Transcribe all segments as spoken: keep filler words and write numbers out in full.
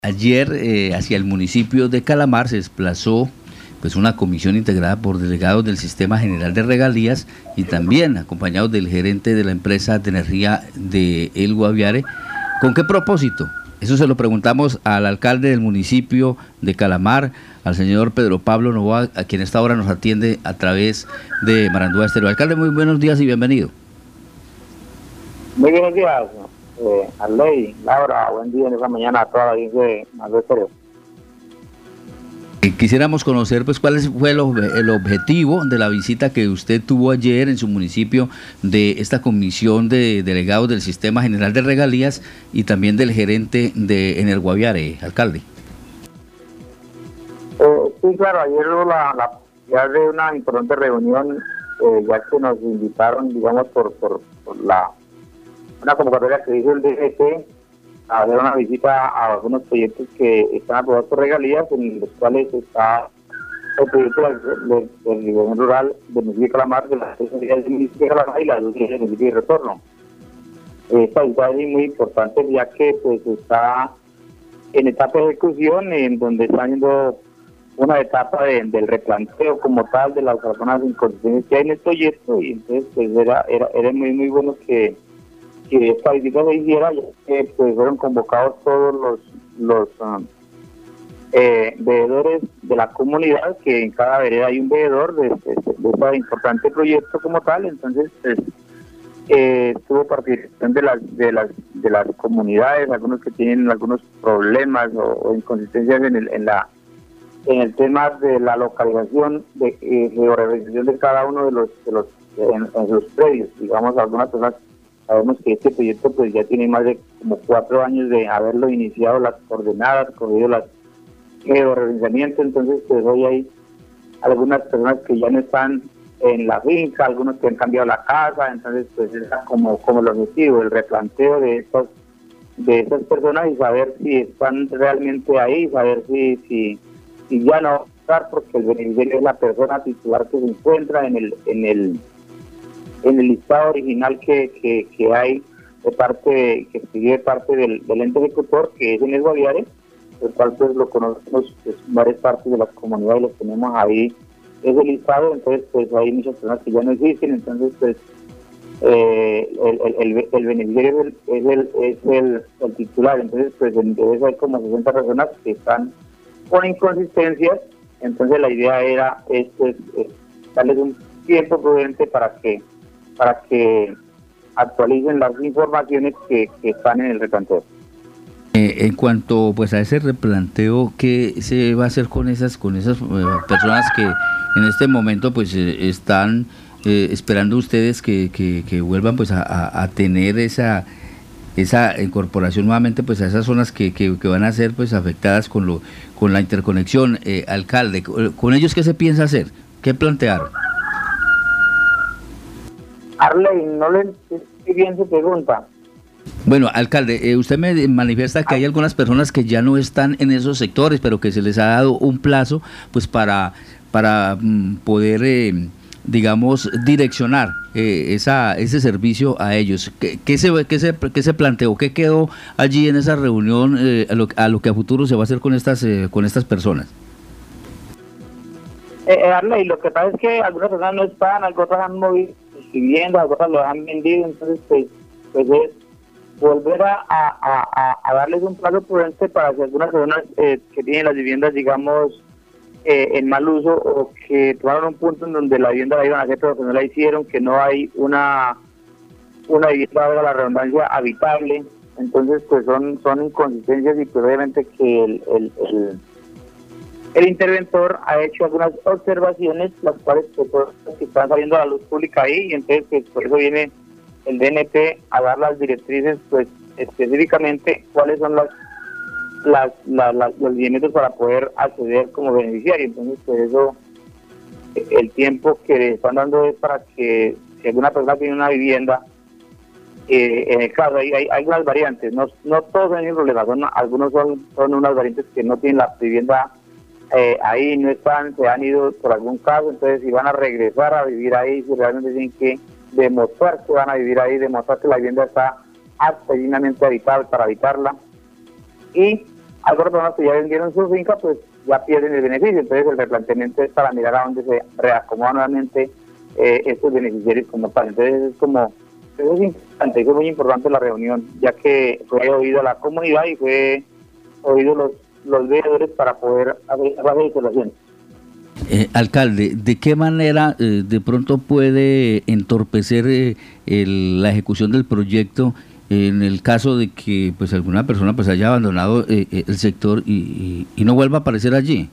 Ayer eh, hacia el municipio de Calamar se desplazó pues una comisión integrada por delegados del Sistema General de Regalías y también acompañados del gerente de la empresa de energía de El Guaviare. ¿Con qué propósito? Eso se lo preguntamos al alcalde del municipio de Calamar, al señor Pedro Pablo Novoa, a quien a esta hora nos atiende a través de Marandúa Estéreo. Alcalde, muy buenos días y bienvenido. Muy buenos días, eh, Arley, Laura, buen día en esa mañana a toda la audiencia de Marandúa Estéreo. Quisiéramos conocer pues cuál fue el, el objetivo de la visita que usted tuvo ayer en su municipio de esta comisión de delegados del Sistema General de Regalías y también del gerente de en El Guaviare, alcalde. Eh, sí, claro, ayer hubo la, la ya de una importante reunión, eh, ya que nos invitaron, digamos, por, por, por la una convocatoria que hizo el D G T a hacer una visita a algunos proyectos que están aprobados por regalías, en los cuales está el proyecto del, del, del gobierno rural del municipio de Calamar, de las tres unidades del municipio de Calamar y las dos unidades del municipio de Retorno. Esta visita es muy importante ya que pues está en etapa de ejecución, en donde está haciendo una etapa de, del replanteo como tal de las personas inconsistencias que hay en el proyecto, y entonces pues era, era, era muy muy bueno que que esta visita se hiciera, ya que pues fueron convocados todos los los um, eh, veedores de la comunidad, que en cada vereda hay un veedor de, de, de este importante proyecto como tal. Entonces pues, eh, estuvo participación de las de las de las comunidades, algunos que tienen algunos problemas o, o inconsistencias en el en la en el tema de la localización de eh, georrealización de cada uno de los de los en, en los predios. Digamos, algunas personas, sabemos que este proyecto pues ya tiene más de como cuatro años de haberlo iniciado, las coordenadas, corrido las georrealizamiento. Entonces pues hoy hay algunas personas que ya no están en la finca, algunos que han cambiado la casa. Entonces pues es como, como el objetivo, el replanteo de estas de estas personas y saber si están realmente ahí, saber si si, si ya no estar, porque el beneficiario es la persona titular que se encuentra en el en el en el listado original que, que, que hay de parte, que sigue parte del, del ente ejecutor, que es en El Guaviare, el cual pues lo conocemos pues, varias partes de las comunidades, los tenemos ahí ese listado. Entonces pues hay muchas personas que ya no existen. Entonces pues eh, el, el, el, el beneficiario es el, es el, es el, el titular. Entonces pues en eso hay como sesenta personas que están con inconsistencias. Entonces la idea era es, pues, es darles un tiempo prudente para que para que actualicen las informaciones que, que están en el replanteo. Eh, en cuanto pues a ese replanteo, ¿qué se va a hacer con esas con esas eh, personas que en este momento pues eh, están eh, esperando ustedes que, que, que vuelvan pues a, a, a tener esa esa incorporación nuevamente pues a esas zonas que, que, que van a ser pues afectadas con lo con la interconexión? Eh, alcalde, ¿con ellos qué se piensa hacer? ¿Qué plantearon? Arley, no le entendí bien su pregunta. Bueno, alcalde, eh, usted me manifiesta que hay algunas personas que ya no están en esos sectores, pero que se les ha dado un plazo pues para, para mm, poder, eh, digamos, direccionar eh, esa, ese servicio a ellos. ¿Qué, qué, se, qué, se, ¿Qué se planteó? ¿Qué quedó allí en esa reunión eh, a, lo, a lo que a futuro se va a hacer con estas, eh, con estas personas? Eh, Arley, lo que pasa es que algunas personas no están, algunas han movido sus viviendas, algunas lo han vendido. Entonces pues, pues es volver a, a, a, a darles un plazo prudente para que algunas personas eh, que tienen las viviendas, digamos, eh, en mal uso, o que tomaron un punto en donde la vivienda la iban a hacer pero que no la hicieron, que no hay una una vivienda, valga la redundancia, habitable. Entonces pues son son inconsistencias, y pues obviamente que el, el, el El interventor ha hecho algunas observaciones, las cuales pues, que están saliendo a la luz pública ahí, y entonces pues, por eso viene el D N P a dar las directrices, pues específicamente cuáles son las, las, las, las los lineamientos para poder acceder como beneficiario. Entonces pues eso, el tiempo que le están dando es para que si alguna persona tiene una vivienda, eh, en el caso hay, hay, hay unas variantes, no, no todos tienen problemas, son, algunos son, son unas variantes que no tienen la vivienda Eh, ahí, no están, se han ido por algún caso. Entonces si van a regresar a vivir ahí, si realmente tienen que demostrar que van a vivir ahí, demostrar que la vivienda está apta y dignamente habitable para habitarla, y Algunas personas que ya vendieron su finca, pues ya pierden el beneficio. Entonces el replanteamiento es para mirar a dónde se reacomodan nuevamente eh, estos beneficiarios como tal. Entonces es como, eso es importante, eso es muy importante la reunión, ya que fue oído a la comunidad y fue oído los, los veedores para poder hacer las legislaciones. Eh, alcalde, ¿de qué manera eh, de pronto puede entorpecer eh, el, la ejecución del proyecto en el caso de que pues alguna persona pues haya abandonado eh, el sector y, y, y no vuelva a aparecer allí?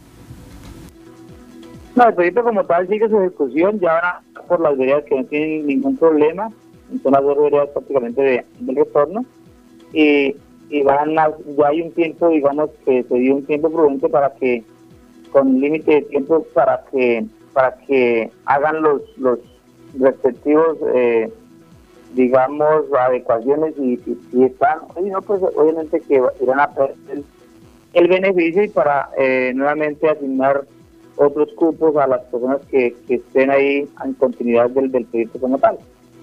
No, el proyecto como tal sigue su ejecución, ya van a por las veredas que no tienen ningún problema, son las dos veredas prácticamente de, del retorno, y, y van a, ya hay un tiempo, digamos que se dio un tiempo prudente para que, con límite de tiempo para que para que hagan los, los respectivos eh, digamos, adecuaciones y si, si están, y no, pues obviamente que irán a perder el, el beneficio y para eh, nuevamente asignar otros cupos a las personas que, que estén ahí en continuidad del, del proyecto como tal.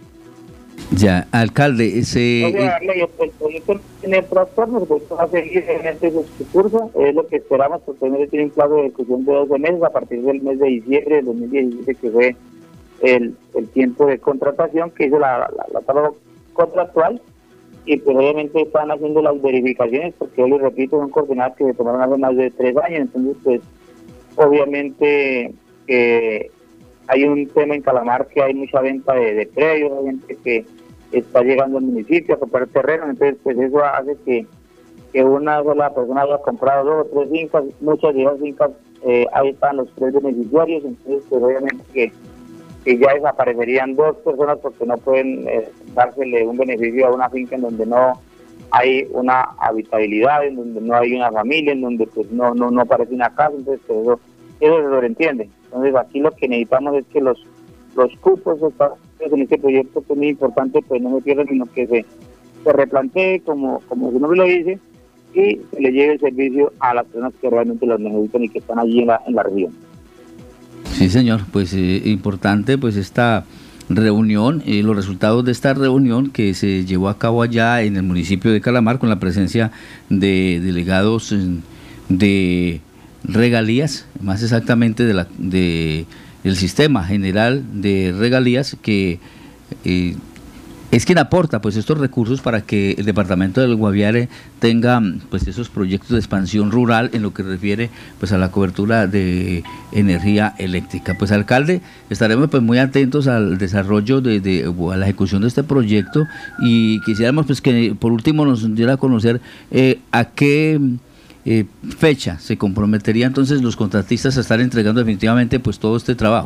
Ya, alcalde, ese... O sea, el, el proyecto tiene trastorno, el proyecto va a seguir realmente su curso, es lo que esperamos, porque obviamente tiene un plazo de ejecución de doce meses a partir del mes de diciembre del dos mil diecisiete, que fue El, el tiempo de contratación que hizo la, la, la tabla contractual, y pues obviamente están haciendo las verificaciones porque yo les repito, son coordenadas que se tomaron hace más de tres años, entonces pues obviamente eh, hay un tema en Calamar que hay mucha venta de, de predios, hay gente que está llegando al municipio a comprar terreno, entonces pues eso hace que, que una sola persona haya comprado dos o tres fincas, muchas de esas fincas eh, ahí están los tres beneficiarios, entonces pues obviamente que que ya desaparecerían dos personas porque no pueden eh, dársele un beneficio a una finca en donde no hay una habitabilidad, en donde no hay una familia, en donde pues no no no aparece una casa, entonces pues, eso, eso se sobreentiende. Entonces aquí lo que necesitamos es que los los cupos en este proyecto que es muy importante, pues no se pierdan, sino que se, se replantee como, como su nombre lo dice, y se le lleve el servicio a las personas que realmente los necesitan y que están allí en la, en la región. Sí, señor, pues eh, importante pues esta reunión, eh, los resultados de esta reunión que se llevó a cabo allá en el municipio de Calamar con la presencia de delegados eh, de regalías, más exactamente de la de el sistema general de regalías que eh, es quien aporta pues estos recursos para que el departamento del Guaviare tenga pues esos proyectos de expansión rural en lo que refiere pues a la cobertura de energía eléctrica. Pues alcalde, estaremos pues muy atentos al desarrollo de, de a la ejecución de este proyecto y quisiéramos pues que por último nos diera a conocer eh, a qué eh, fecha se comprometerían entonces los contratistas a estar entregando definitivamente pues todo este trabajo.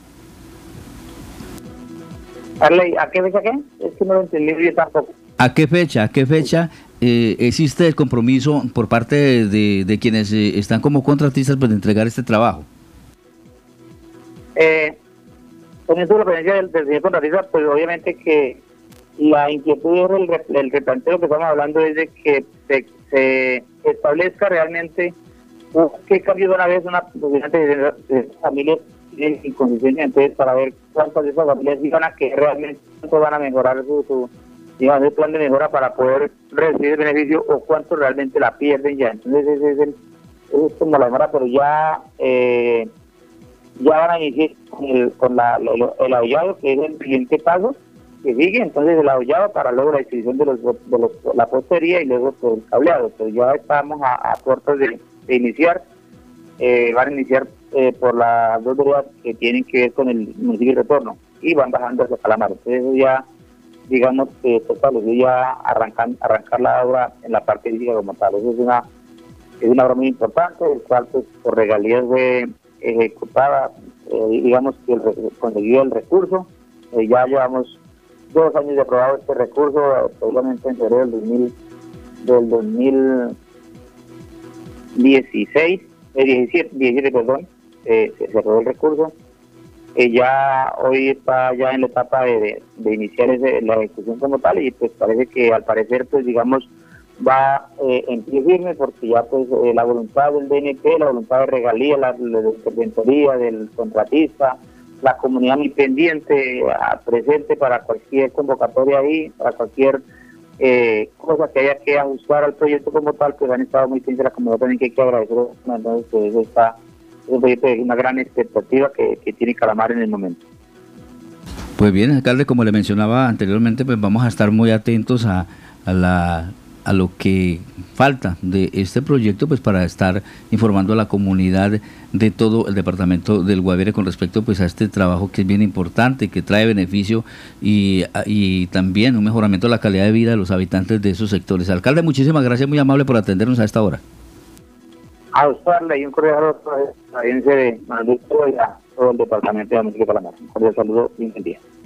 ¿A qué fecha qué? Es que no lo entendí yo tampoco. ¿A qué fecha? ¿A qué fecha eh, existe el compromiso por parte de, de, de quienes eh, están como contratistas pues, de entregar este trabajo? Eh, poniendo la presencia del, del señor contratista, pues obviamente que la inquietud es el, el replanteo que estamos hablando es de que se, se establezca realmente uh, qué cambios van a haber una de, de familias en condiciones, entonces para ver cuántas de esas familias van a que realmente cuánto van a mejorar su, su digamos, el plan de mejora para poder recibir el beneficio o cuánto realmente la pierden ya. Entonces ese es el ese es como la demora, pero ya eh, ya van a iniciar con, el, con la, lo, el abollado, que es el siguiente paso que sigue, entonces el abollado para luego la distribución de los de los la postería y luego todo el cableado. Pero ya estamos a, a puertas de, de iniciar. Eh, van a iniciar eh, por las dos veredas que tienen que ver con el municipio de retorno y van bajando hacia Calamar. Entonces eso ya, digamos que total, ya arrancan, arrancar la obra en la parte física como tal. Eso es una, es una obra muy importante, el cual pues, por regalías fue ejecutada, eh, digamos que el, conseguido el recurso. Eh, ya llevamos dos años de aprobado este recurso, probablemente en febrero del dos mil, del dos mil dieciséis. diecisiete, diecisiete, perdón, eh, se, se aprobó el recurso. Eh, ya hoy está ya en la etapa de, de, de iniciar ese, la ejecución como tal y pues parece que al parecer pues digamos va eh, en pie firme porque ya pues eh, la voluntad del D N P, la voluntad de regalía, la, la de interventoría del contratista, la comunidad muy pendiente, a, presente para cualquier convocatoria ahí, para cualquier eh, cosas que haya que ajustar al proyecto como tal, pues han estado muy pendientes de la comunidad también, que hay que agradecer. Entonces, eso está, es un proyecto de una gran expectativa que, que tiene Calamar en el momento. Pues bien, alcalde, como le mencionaba anteriormente, pues vamos a estar muy atentos a, a la a lo que falta de este proyecto, pues para estar informando a la comunidad de todo el departamento del Guaviare con respecto pues a este trabajo que es bien importante, que trae beneficio y, y también un mejoramiento de la calidad de vida de los habitantes de esos sectores. Alcalde, muchísimas gracias, muy amable por atendernos a esta hora. A usarle y un cordial saludo a la audiencia de Manuel y a todo el departamento de la municipio de Calamar. Un cordial saludo y un buen día.